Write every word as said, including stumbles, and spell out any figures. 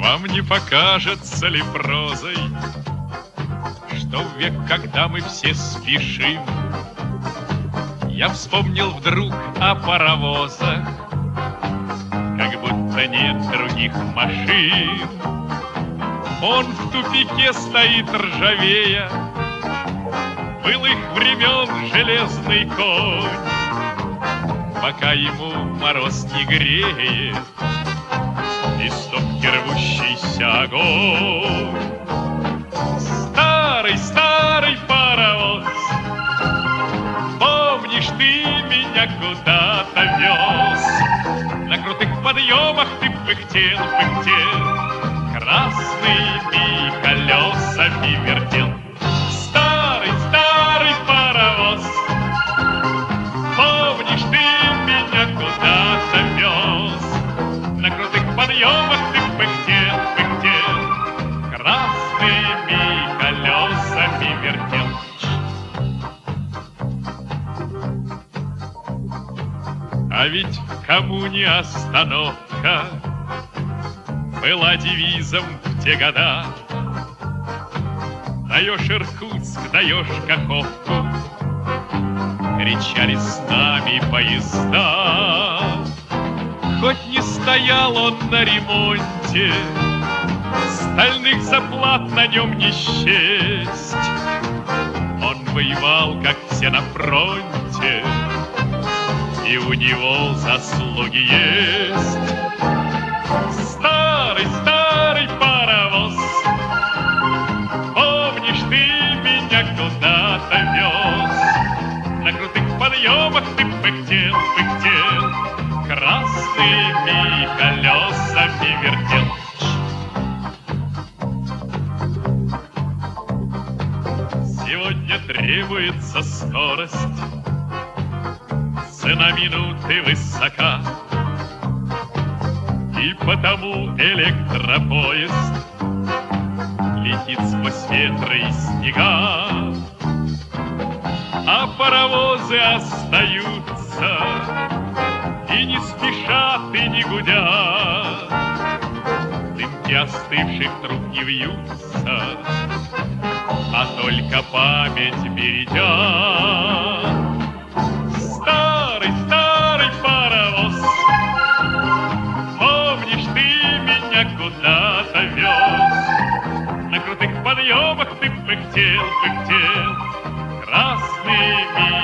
Вам не покажется ли прозой, что в век, когда мы все спешим, я вспомнил вдруг о паровозах, как будто нет других машин. Он в тупике стоит ржавея, былых времен железный конь, пока ему мороз не греет из топки рвущийся огонь. Старый, старый паровоз, помнишь, ты меня куда-то вез? На крутых подъемах ты пыхтел, пыхтел, красными колесами вертел. Старый, старый паровоз, помнишь, ты меня куда-то вез? На крутых подъемах ты пыхтел, пыхтел, красными колесами вертел. А ведь в коммуне остановка была девизом в те года. Даешь Иркутск, даешь Каховку, кричали с нами поезда. Хоть не стоял он на ремонте, стальных заплат на нем не счесть. Он воевал, как все на фронте, и у него заслуги есть. Старый, старый паровоз, помнишь, ты меня куда-то вез? На крутых подъемах ты пыхтел, пыхтел, красными колесами вертел. Сегодня требуется скорость, цена минуты высока, и потому электропоезд летит сквозь ветры и снега, а паровозы остаются и не спешат, и не гудят. Дымки остывших труб не вьются, а только память бередят. Старый, старый паровоз, помнишь, ты меня куда-то вез? На крутых подъемах ты пыхтел, пыхтел, красными